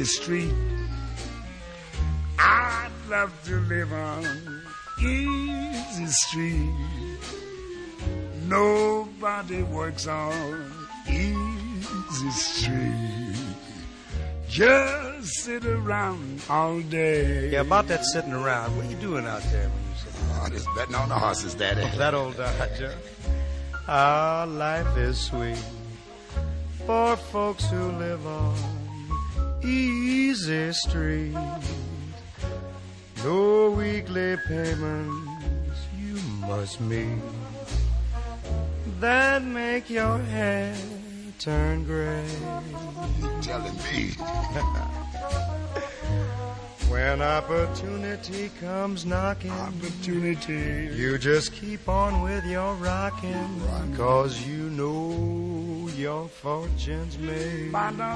street. I'd love to live on easy street. Nobody works on easy street. Just sit around all day. Yeah, about that sitting around. What are you doing out there when you sit around? Oh, just betting on the horses, Daddy. That old Dodger. Our life is sweet for folks who live on easy street. No weekly payments you must meet that make your hair turn gray. You're telling me. When opportunity comes knocking, Opportunity. you just keep on with your rocking, 'cause you know your fortune's made.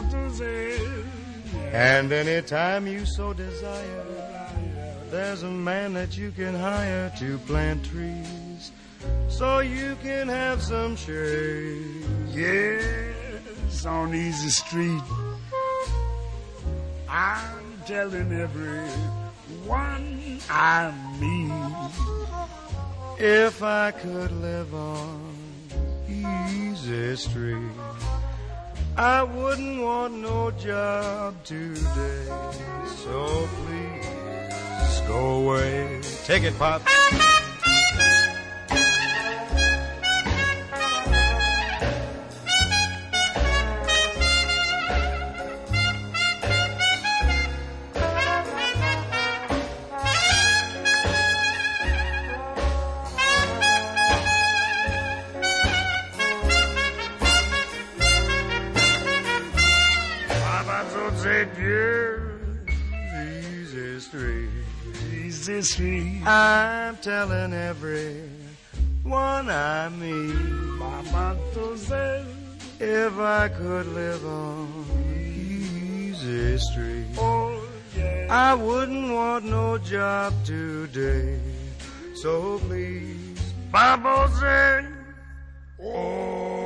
And anytime you so desire, there's a man that you can hire to plant trees so you can have some shade. Yes, on easy street. I'm telling everyone I meet, if I could live on easy street, I wouldn't want no job today. So please go away. Take it, Pop. Easy street. easy street. I'm telling everyone I meet, Mama says, if I could live on easy street, oh yeah, I wouldn't want no job today. So please, Mama says, oh.